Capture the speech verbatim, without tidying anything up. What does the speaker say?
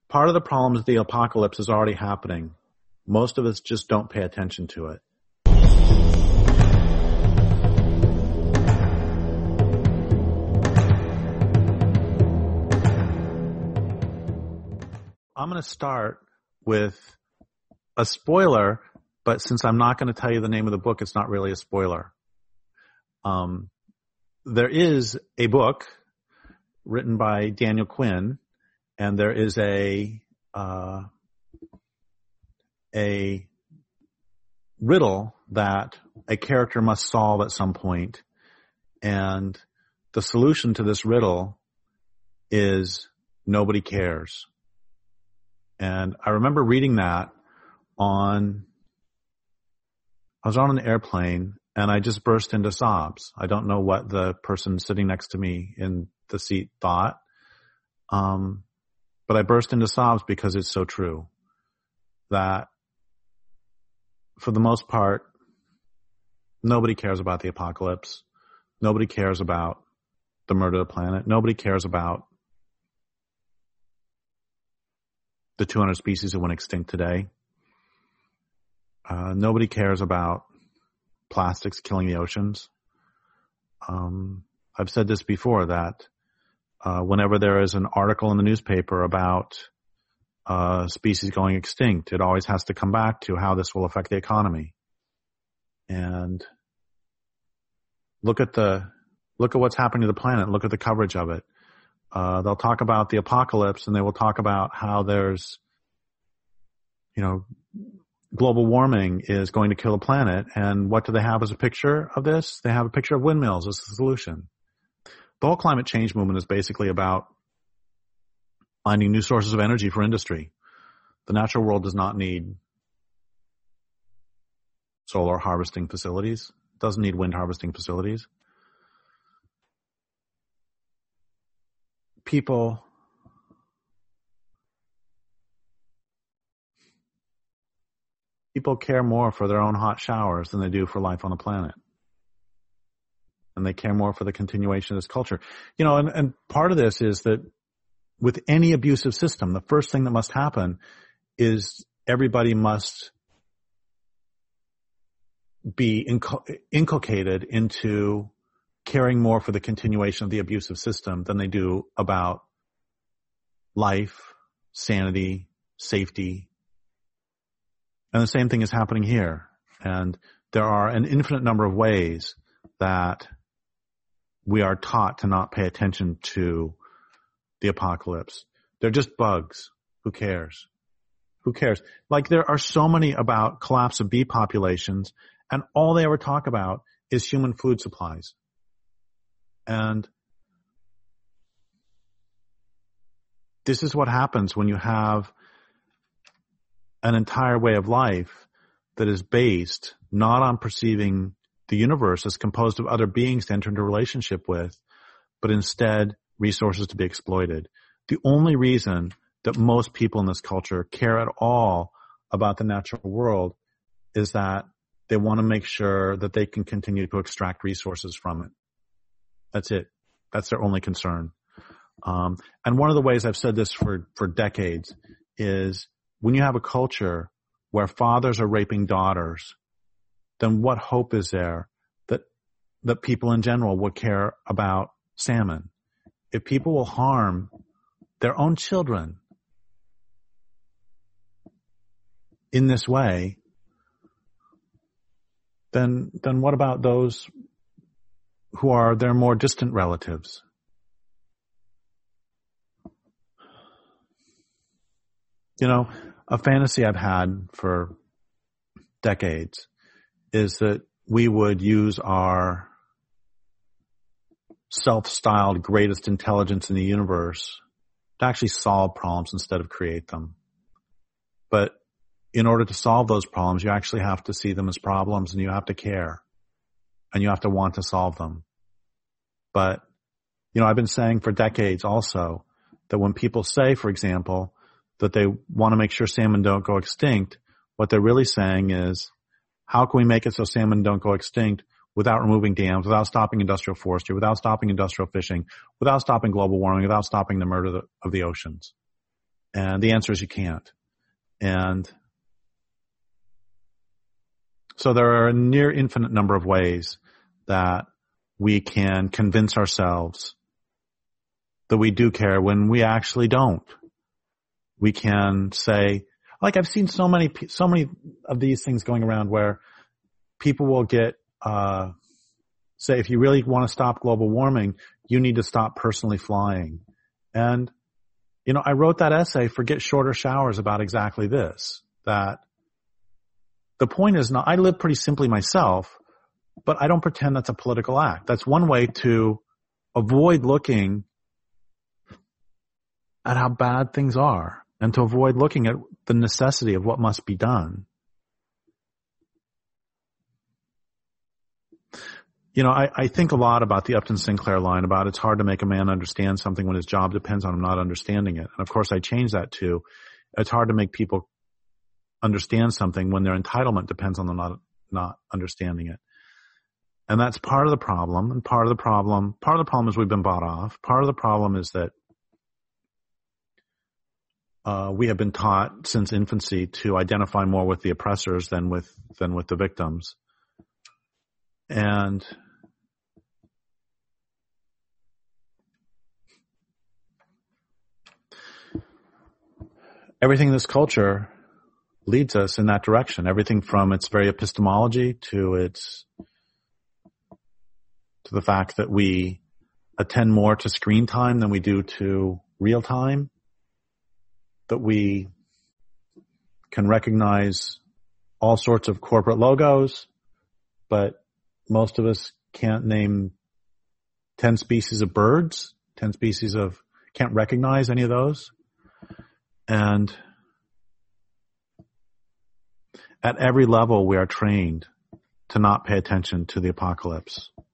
part of the problem is the apocalypse is already happening. Most of us just don't pay attention to it. I'm going to start with a spoiler, but since I'm not going to tell you the name of the book, it's not really a spoiler. Um, there is a book written by Daniel Quinn, and there is a uh, a riddle that a character must solve at some point, and the solution to this riddle is nobody cares. And I remember reading that on, I was on an airplane and I just burst into sobs. I don't know what the person sitting next to me in the seat thought. Um, but I burst into sobs because it's so true that for the most part, nobody cares about the apocalypse. Nobody cares about the murder of the planet. Nobody cares about the two hundred species that went extinct today. Uh, nobody cares about plastics killing the oceans. Um, I've said this before that uh, whenever there is an article in the newspaper about uh, species going extinct, it always has to come back to how this will affect the economy. And look at the look at what's happening to the planet. Look at the coverage of it. Uh, they'll talk about the apocalypse and they will talk about how there's, you know, global warming is going to kill the planet. And what do they have as a picture of this? They have a picture of windmills as the solution. The whole climate change movement is basically about finding new sources of energy for industry. The natural world does not need solar harvesting facilities. It doesn't need wind harvesting facilities. People people care more for their own hot showers than they do for life on the planet. And they care more for the continuation of this culture. You know, and, and part of this is that with any abusive system, the first thing that must happen is everybody must be incul- inculcated into caring more for the continuation of the abusive system than they do about life, sanity, safety. And the same thing is happening here. And there are an infinite number of ways that we are taught to not pay attention to the apocalypse. They're just bugs. Who cares? Who cares? Like there are so many about collapse of bee populations, and all they ever talk about is human food supplies. And this is what happens when you have an entire way of life that is based not on perceiving the universe as composed of other beings to enter into a relationship with, but instead resources to be exploited. The only reason that most people in this culture care at all about the natural world is that they want to make sure that they can continue to extract resources from it. That's it. That's their only concern. Um, and one of the ways I've said this for, for decades is when you have a culture where fathers are raping daughters, then what hope is there that, that people in general would care about salmon? If people will harm their own children in this way, then, then what about those who are their more distant relatives? You know, a fantasy I've had for decades is that we would use our self-styled greatest intelligence in the universe to actually solve problems instead of create them. But in order to solve those problems, you actually have to see them as problems and you have to care and you have to want to solve them. But, you know, I've been saying for decades also that when people say, for example, that they want to make sure salmon don't go extinct, what they're really saying is, how can we make it so salmon don't go extinct without removing dams, without stopping industrial forestry, without stopping industrial fishing, without stopping global warming, without stopping the murder of the, of the oceans? And the answer is you can't. And so there are a near infinite number of ways that we can convince ourselves that we do care when we actually don't. We can say, like I've seen so many, so many of these things going around where people will get, uh, say, if you really want to stop global warming, you need to stop personally flying. And, you know, I wrote that essay, Forget Shorter Showers, about exactly this, that the point is not, I live pretty simply myself, but I don't pretend that's a political act. That's one way to avoid looking at how bad things are and to avoid looking at the necessity of what must be done. You know, I, I think a lot about the Upton Sinclair line about it's hard to make a man understand something when his job depends on him not understanding it. And of course I change that to it's hard to make people understand something when their entitlement depends on them not, not understanding it. And that's part of the problem. And part of the problem, part of the problem is we've been bought off. Part of the problem is that uh, we have been taught since infancy to identify more with the oppressors than with, than with the victims. And everything in this culture leads us in that direction. Everything from its very epistemology to its, to the fact that we attend more to screen time than we do to real time, that we can recognize all sorts of corporate logos, but most of us can't name ten species of birds, ten species of, can't recognize any of those. And at every level, we are trained to not pay attention to the apocalypse.